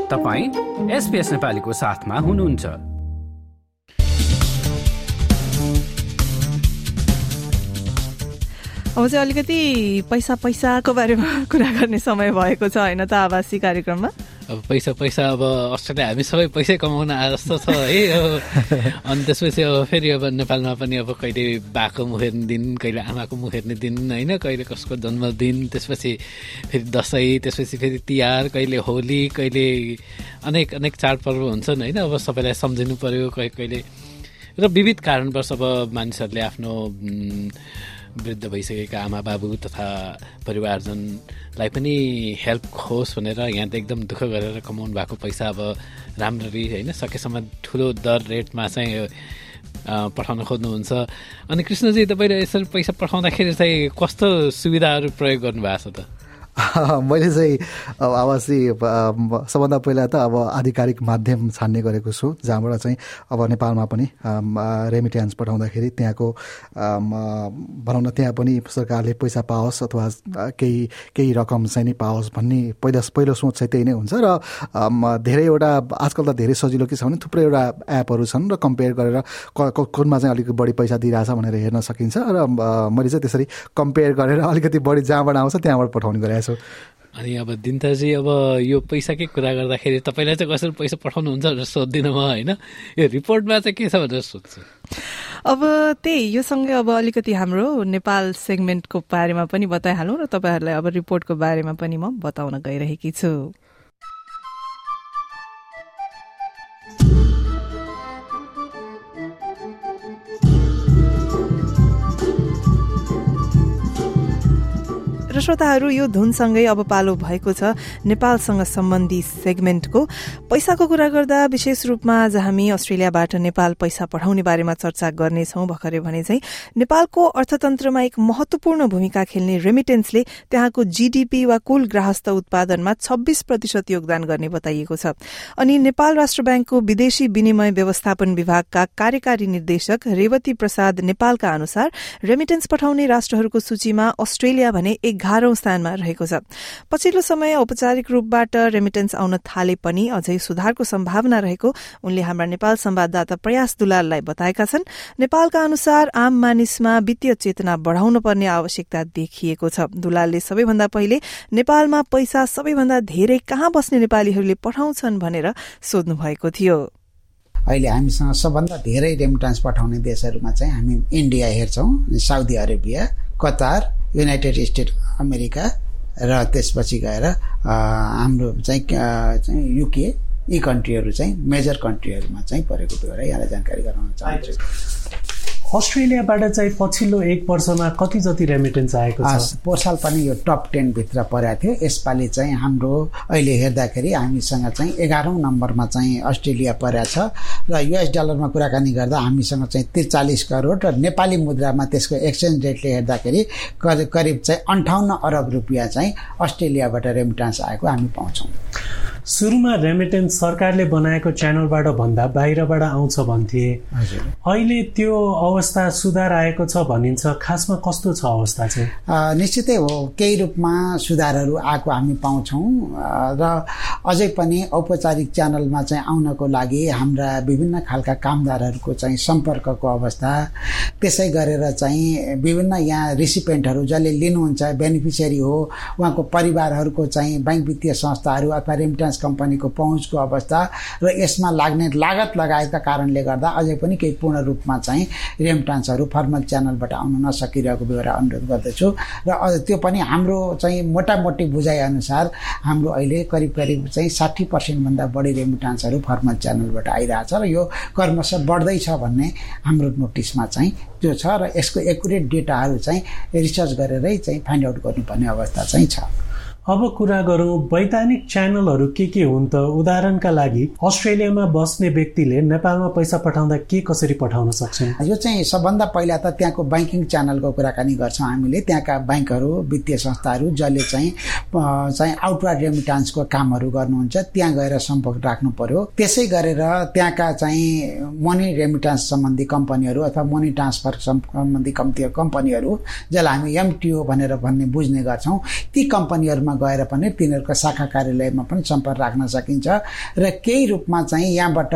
तपाईं SBS नेपालीको साथमा हुनुहुन्छ। अब चाहिँ अलिकति पैसाको बारेमा कुरा गर्ने समय भएको छ हैन त आवासी कार्यक्रममा। अब पैसा अब अस्ट्रेलिया हामी सबै पैसै कमाउन आए जस्तो छ है। अनि त्यसपछि अब फेरि अब नेपालमा पनि अब कहिले बाको मुख हेर्ने दिन, कहिले आमाको मुख हेर्ने दिन होइन, कहिले कसको जन्मदिन, त्यसपछि फेरि दसैँ, त्यसपछि फेरि तिहार, कहिले होली, कहिले अनेक चाडपर्व हुन्छन् होइन। अब सबैलाई सम्झिनु पर्यो कहिले र विविध कारणवश अब मानिसहरूले आफ्नो वृद्ध भइसकेका आमा बाबु तथा परिवारजनलाई पनि हेल्प होस् भनेर यहाँ त एकदम दुःख गरेर कमाउनु भएको पैसा अब राम्ररी होइन सकेसम्म ठुलो दर रेटमा चाहिँ पठाउन खोज्नुहुन्छ। अनि कृष्णजी तपाईँले यसरी पैसा पठाउँदाखेरि चाहिँ कस्तो सुविधाहरू प्रयोग गर्नुभएको छ त? मैले चाहिँ आवासी सबभन्दा पहिला त अब आधिकारिक माध्यम छान्ने गरेको छु, जहाँबाट चाहिँ अब नेपालमा पनि रेमिट्यान्स पठाउँदाखेरि त्यहाँको बनाउन त्यहाँ पनि सरकारले पैसा पाओस् अथवा केही रकम चाहिँ नि पाओस् भन्ने पहिलो सोच चाहिँ त्यही नै हुन्छ। र धेरैवटा आजकल त धेरै सजिलो के छ भने थुप्रैवटा एपहरू छन् र कम्पेयर गरेर कुनमा चाहिँ अलिकति बढी पैसा दिइरहेछ भनेर हेर्न सकिन्छ। र मैले चाहिँ त्यसरी कम्पेयर गरेर अलिकति बढी जहाँबाट आउँछ त्यहाँबाट पठाउने गरेको छु। अनि अब दिनताजी, अब यो पैसाकै कुरा गर्दाखेरि तपाईँलाई चाहिँ कसरी पैसा पठाउनुहुन्छ भनेर सोध्दिनँ म होइन, यो रिपोर्टमा चाहिँ के छ भनेर सोध्छु। अब त्यही यो सँगै अब अलिकति हाम्रो नेपाल सेगमेन्टको बारेमा पनि बताइहालौँ र तपाईँहरूलाई अब रिपोर्टको बारेमा पनि म बताउन गइरहेकी छु। श्रोताहरू, यो धुनसँगै अब पालो भएको छ नेपालसँग सम्बन्धी सेगमेन्टको। पैसाको कुरा गर्दा विशेष रूपमा आज हामी अस्ट्रेलियाबाट नेपाल पैसा पठाउने बारेमा चर्चा गर्नेछौँ। भर्खरै भने चाहिँ नेपालको अर्थतन्त्रमा एक महत्वपूर्ण भूमिका खेल्ने रेमिटेन्सले त्यहाँको जीडीपी वा कुल गृहस्थ उत्पादनमा 26% योगदान गर्ने बताइएको छ। अनि नेपाल राष्ट्र ब्याङ्कको विदेशी विनिमय व्यवस्थापन विभागका कार्यकारी निर्देशक रेवती प्रसाद नेपालका अनुसार रेमिटेन्स पठाउने राष्ट्रहरूको सूचीमा अस्ट्रेलिया भने 11औं स्थानमा रहेको छ। पछिल्लो समय औपचारिक रूपबाट रेमिटेन्स आउन थाले पनि अझै सुधारको सम्भावना रहेको उनले हाम्रा नेपाल संवाददाता प्रयास दुलाललाई बताएका छन्। नेपालका अनुसार आम मानिसमा वित्तीय चेतना बढ़ाउन पर्ने आवश्यकता देखिएको छ। दुलालले सबैभन्दा पहिले नेपालमा पैसा सबैभन्दा धेरै कहाँ बस्ने नेपालीहरूले पठाउँछन् भनेर सोध्नु भएको थियो। अहिले हामीसँग सबभन्दा धेरै रेमिटेन्स पठाउने देशहरूमा चाहिँ हामी इन्डिया हेर्छौँ, Saudi Arabia, Qatar, United State America र त्यसपछि गएर हाम्रो चाहिँ युके, यी कन्ट्रीहरू चाहिँ मेजर कन्ट्रीहरूमा चाहिँ परेको कुरा यहाँलाई जानकारी गराउन चाहन्छु। अस्ट्रेलियाबाट चाहिँ पछिल्लो 1 वर्षमा कति जति रेमिटेन्स आएको छ? पोहोर साल पनि यो टप 10 भित्र परेको थियो। यसपालि चाहिँ हाम्रो अहिले हेर्दाखेरि हामीसँग चाहिँ 11औं नम्बरमा चाहिँ अस्ट्रेलिया परेको छ र US डलरमा कुराकानी गर्दा हामीसँग चाहिँ 43 करोड र नेपाली मुद्रामा त्यसको एक्सचेन्ज रेटले हेर्दाखेरि करिब चाहिँ 58 अरब रुपियाँ चाहिँ अस्ट्रेलियाबाट रेमिटेन्स आएको हामी पाउँछौँ। सुरुमा रेमिटेन्स सरकारले बनाएको च्यानलबाट भन्दा बाहिरबाट आउँछ भन्थे, अहिले त्यो अवस्था सुधार आएको छ भनिन्छ। खासमा कस्तो छ अवस्था चाहिँ? निश्चितै हो, केही रूपमा सुधारहरू आएको हामी पाउँछौँ र अझै पनि औपचारिक च्यानलमा चाहिँ आउनको लागि हाम्रा विभिन्न खालका कामदारहरूको चाहिँ सम्पर्कको अवस्था, त्यसै गरेर चाहिँ विभिन्न यहाँ रिसिपेन्टहरू जसले लिनुहुन्छ बेनिफिसियरी हो उहाँको परिवारहरूको चाहिँ बैंक वित्तीय संस्थाहरू अथवा रेमिटेन्स कम्पनीको पहुँचको अवस्था र यसमा लाग्ने लागत लगायतका कारणले गर्दा अझै पनि केही पूर्ण रूपमा चाहिँ रेमिटेन्सहरू फर्मल च्यानलबाट आउन नसकिरहेको बेहोरा अनुरोध गर्दछु। र त्यो पनि हाम्रो चाहिँ मोटामोटी बुझाइ अनुसार हाम्रो अहिले करिब चाहिँ 60% भन्दा बढी रेमिटेन्सहरू फर्मल च्यानलबाट आइरहेछ र यो क्रमशः बढ्दैछ भन्ने हाम्रो नोटिसमा चाहिँ त्यो छ र यसको एकुरेट डेटाहरू चाहिँ रिसर्च गरेरै चाहिँ फाइन्ड आउट गर्नुपर्ने अवस्था चाहिँ छ। अब कुरा गरौँ वैधानिक च्यानलहरू के हुन् त? उदाहरणका लागि अस्ट्रेलियामा बस्ने व्यक्तिले नेपालमा पैसा पठाउँदा के कसरी पठाउन सक्छन्? यो चाहिँ सबभन्दा पहिला त त्यहाँको बैंकिङ च्यानलको कुराकानी गर्छौँ हामीले। त्यहाँका बैंकहरू, वित्तीय संस्थाहरू जसले चाहिँ आउटवार्ड रेमिटेन्सको कामहरू गर्नुहुन्छ त्यहाँ गएर सम्पर्क राख्नु पर्यो। त्यसै गरेर त्यहाँका चाहिँ मनी रेमिटेन्स सम्बन्धी कम्पनीहरू अथवा मनी ट्रान्सफर सम्बन्धी कम्पनीहरू जसलाई हामी MTO भनेर बुझ्ने गर्छौँ, ती कम्पनीहरूमा गएर पनि तिनीहरूको शाखा कार्यालयमा पनि सम्पर्क राख्न सकिन्छ र केही रूपमा चाहिँ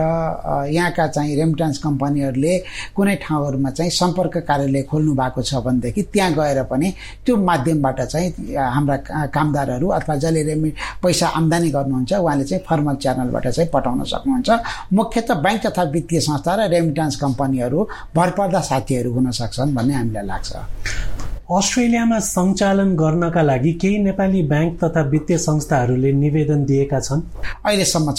यहाँका चाहिँ रेमिट्यान्स कम्पनीहरूले कुनै ठाउँहरूमा चाहिँ सम्पर्क कार्यालय खोल्नु भएको छ भनेदेखि त्यहाँ गएर पनि त्यो माध्यमबाट चाहिँ हाम्रा कामदारहरू अथवा जसले पैसा आम्दानी गर्नुहुन्छ उहाँले चाहिँ फर्मल च्यानलबाट चाहिँ पठाउन सक्नुहुन्छ। मुख्यतः बैंक तथा वित्तीय संस्था र रेमिट्यान्स कम्पनीहरू भरपर्दा साथीहरू हुन सक्छन् भन्ने हामीलाई लाग्छ। अस्ट्रेलियामा सञ्चालन गर्नका लागि केही नेपाली बैंक तथा वित्तीय संस्थाहरूले निवेदन दिएका छन्? अहिलेसम्म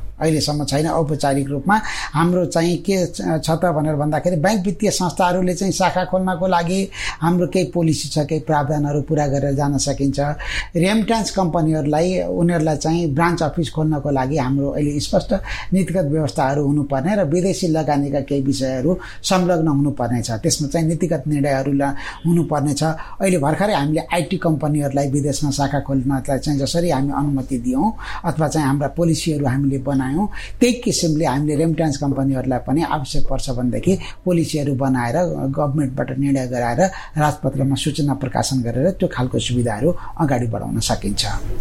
छैन। औपचारिक रूपमा हाम्रो चाहिँ के छ त भनेर भन्दाखेरि बैंक वित्तीय संस्थाहरूले चाहिँ शाखा खोल्नको लागि हाम्रो केही पोलिसी छ, केही प्रावधानहरू पुरा गरेर जान सकिन्छ। रेमिट्यान्स कम्पनीहरूलाई उनीहरूलाई चाहिँ ब्रान्च अफिस खोल्नको लागि हाम्रो अहिले स्पष्ट नीतिगत व्यवस्थाहरू हुनुपर्ने र विदेशी लगानीका केही विषयहरू संलग्न हुनुपर्ने छ। त्यसमा चाहिँ नीतिगत निर्णयहरू हुनुपर्ने छ। अहिले भर्खरै हामीले आइटी कम्पनीहरूलाई विदेशमा शाखा खोल्नलाई चाहिँ जसरी हामी अनुमति दियौँ अथवा चाहिँ हाम्रा पोलिसीहरू हामीले बनायौँ त्यही किसिमले हामीले रेमिट्यान्स कम्पनीहरूलाई पनि आवश्यक पर्छ भनेदेखि पोलिसीहरू बनाएर गभर्मेन्टबाट निर्णय गराएर राजपत्रमा सूचना प्रकाशन गरेर त्यो खालको सुविधाहरू अगाडि बढाउन सकिन्छ।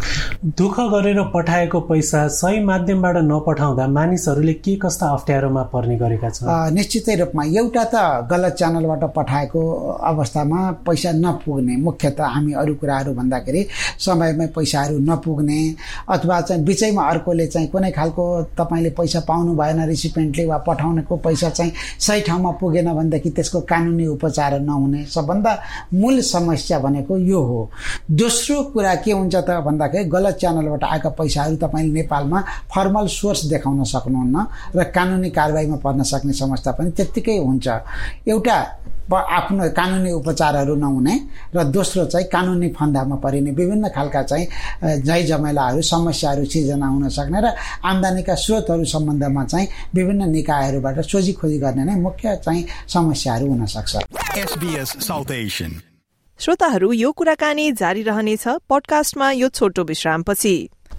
दुःख गरेर पठाएको पैसा सही माध्यमबाट नपठाउँदा मानिसहरूले के कस्ता अप्ठ्यारोमा पर्ने गरेका छन्? निश्चितै रूपमा एउटा त गलत च्यानलबाट पठाएको अवस्थामा पैसा नपुग्ने, मुख्यतः हामी अरू कुराहरू भन्दाखेरि समयमै पैसाहरू नपुग्ने अथवा चाहिँ बिचैमा अर्कोले चाहिँ कुनै खालको तपाईँले पैसा पाउनु भएन रिसिपेन्टले वा पठाउनेको पैसा चाहिँ सही ठाउँमा पुगेन भनेदेखि त्यसको कानुनी उपचार नहुने सबभन्दा मूल समस्या भनेको यो हो। दोस्रो कुरा के हुन्छ त भन्दाखेरि गलत च्यानलबाट आएका पैसाहरू तपाईँले नेपालमा फर्मल सोर्स देखाउन सक्नुहुन्न र कानुनी कारबाहीमा पर्न सक्ने समस्या पनि त्यत्तिकै हुन्छ। एउटा आफ्नो कानुनी उपचारहरू नहुने र दोस्रो चाहिँ कानुनी फन्दामा परिने विभिन्न खालका चाहिँ झै झमेलाहरू समस्याहरू सिर्जना हुन सक्ने र आम्दानीका स्रोतहरू सम्बन्धमा चाहिँ विभिन्न निकायहरूबाट सोझीखोजी गर्ने नै मुख्य चाहिँ समस्याहरू हुन सक्छ। SBS साउथ एशियन श्रोताहरू, यो कुराकानी जारी रहनेछ पडकास्टमा यो छोटो विश्रामपछि।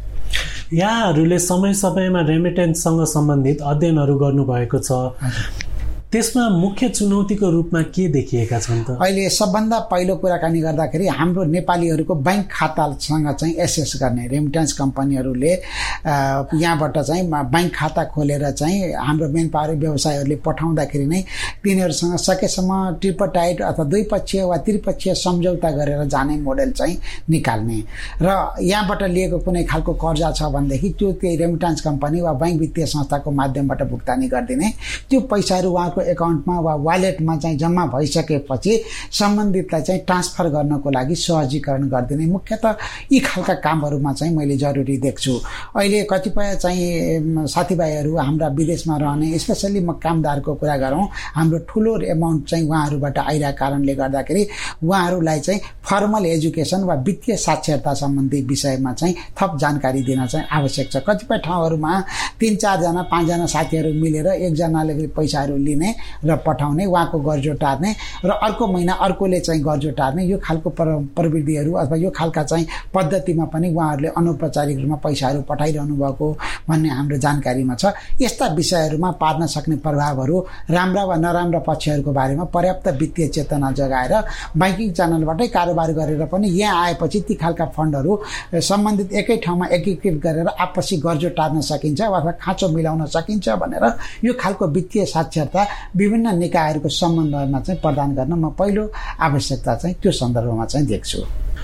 यहाँहरूले समय समयमा रेमिटेन्ससँग सम्बन्धित अध्ययनहरू गर्नुभएको छ, त्यसमा मुख्य चुनौतीको रूपमा के देखिएका छन् त? अहिले सबभन्दा पहिलो कुराकानी गर्दाखेरि हाम्रो नेपालीहरूको बैंक खातासँग चाहिँ एसेस गर्ने रेमिट्यान्स कम्पनीहरूले यहाँबाट चाहिँ बैंक खाता खोलेर चाहिँ हाम्रो मेन पावर व्यवसायहरूले पठाउँदाखेरि नै तिनीहरूसँग सकेसम्म ट्रिपटाइट अथवा द्विपक्षीय वा त्रिपक्षीय सम्झौता गरेर जाने मोडेल चाहिँ निकाल्ने र यहाँबाट लिएको कुनै खालको कर्जा छ भनेदेखि त्यो त्यही रेमिट्यान्स कम्पनी वा बैंक वित्तीय संस्थाको माध्यमबाट भुक्तानी गरिदिने, त्यो पैसाहरू उहाँको एकाउन्टमा वा वालेटमा चाहिँ जम्मा भइसकेपछि सम्बन्धितलाई चाहिँ ट्रान्सफर गर्नको लागि सहजीकरण गरिदिने, मुख्यतः यी खालका कामहरूमा चाहिँ मैले जरुरी देख्छु। अहिले कतिपय चाहिँ साथीभाइहरू हाम्रा विदेशमा रहने, स्पेसल्ली म कामदारको कुरा गरौँ, हाम्रो ठुलो एमाउन्ट चाहिँ उहाँहरूबाट आइरहेको कारणले गर्दाखेरि उहाँहरूलाई चाहिँ फर्मल एजुकेसन वा वित्तीय साक्षरता सम्बन्धी विषयमा चाहिँ थप जानकारी दिन चाहिँ आवश्यक छ। कतिपय ठाउँहरूमा 3-4 जना 5 जना साथीहरू मिलेर एकजनाले पैसाहरू लिने र पठाउने, उहाँको गर्जो टार्ने र अर्को महिना अर्कोले चाहिँ गर्जो टार्ने, यो खालको प्रविधिहरू अथवा यो खालका चाहिँ पद्धतिमा पनि उहाँहरूले अनौपचारिक रूपमा पैसाहरू पठाइरहनु भएको भन्ने हाम्रो जानकारीमा छ। यस्ता विषयहरूमा पार्न सक्ने प्रभावहरू, राम्रा वा नराम्रा पक्षहरूको बारेमा पर्याप्त वित्तीय चेतना जगाएर बैंकिङ च्यानलबाटै कारोबार गरेर पनि यहाँ आएपछि ती खालका फन्डहरू सम्बन्धित एकै ठाउँमा एकीकृत गरेर आपसी गर्जो टार्न सकिन्छ अथवा खाँचो मिलाउन सकिन्छ भनेर यो खालको वित्तीय साक्षरता विभिन्न निकायहरूको समन्वयमा चाहिँ प्रदान गर्न म पहिलो आवश्यकता चाहिँ त्यो सन्दर्भमा चाहिँ देख्छु।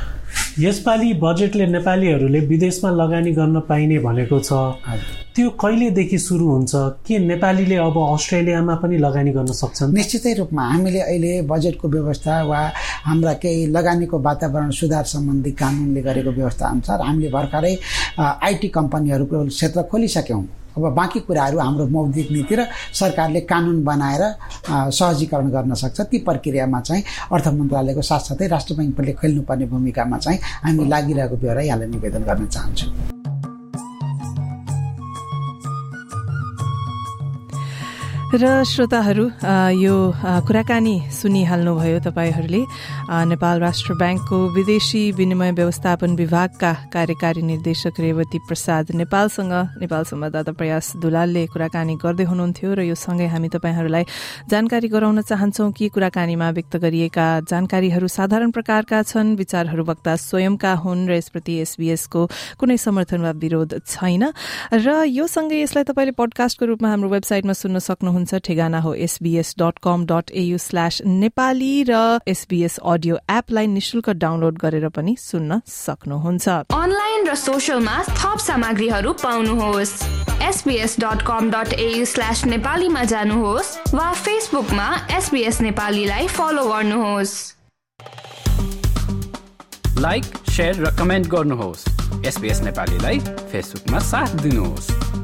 यसपालि बजेटले नेपालीहरूले विदेशमा लगानी गर्न पाइने भनेको छ, त्यो कहिलेदेखि सुरु हुन्छ? के नेपालीले अब अस्ट्रेलियामा पनि लगानी गर्न सक्छन्? निश्चितै रूपमा हामीले अहिले बजेटको व्यवस्था वा हाम्रा केही लगानीको वातावरण सुधार सम्बन्धी कानुनले गरेको व्यवस्था अनुसार हामीले भर्खरै आइटी कम्पनीहरूको क्षेत्र खोलिसक्यौँ। अब बाँकी कुराहरू हाम्रो मौद्रिक नीति र सरकारले कानुन बनाएर सहजीकरण गर्न सक्छ। ती प्रक्रियामा चाहिँ अर्थ मन्त्रालयको साथसाथै राष्ट्र बैंकले खेल्नुपर्ने भूमिकामा चाहिँ हामी लागिरहेको बेहोरा यहाँलाई निवेदन गर्न चाहन्छु। र श्रोताहरू यो कुराकानी सुनिहाल्नुभयो तपाईहरूले नेपाल राष्ट्र ब्याङ्कको विदेशी विनिमय व्यवस्थापन विभागका कार्यकारी निर्देशक रेवती प्रसाद नेपालसँग नेपाल संवाददाता प्रयास दुलालले कुराकानी गर्दै हुनुहुन्थ्यो र यो सँगै हामी तपाईहरूलाई जानकारी गराउन चाहन्छौं कि कुराकानीमा व्यक्त गरिएका जानकारीहरू साधारण प्रकारका छन्, विचारहरू वक्ता स्वयंका हुन् र यसप्रति एसबीएसको कुनै समर्थन वा विरोध छैन। र यो सँगै यसलाई तपाईले पोडकास्टको रूपमा हाम्रो वेबसाइटमा सुन्न सक्नुहुन्छ। ठेगाना हो sbs.com.au/nepali र SBS अडियो एपलाई निशुल्क डाउनलोड गरेर पनि सुन्न सक्नुहुन्छ। अनलाइन र सोशलमा थप सामग्रीहरू पाउनुहोस्। sbs.com.au/nepali मा जानुहोस् वा फेसबुकमा SBS नेपालीलाई फलो गर्नुहोस्। लाइक, शेयर र कमेन्ट गर्नुहोस्। SBS नेपालीलाई फेसबुकमा साथ दिनुहोस्।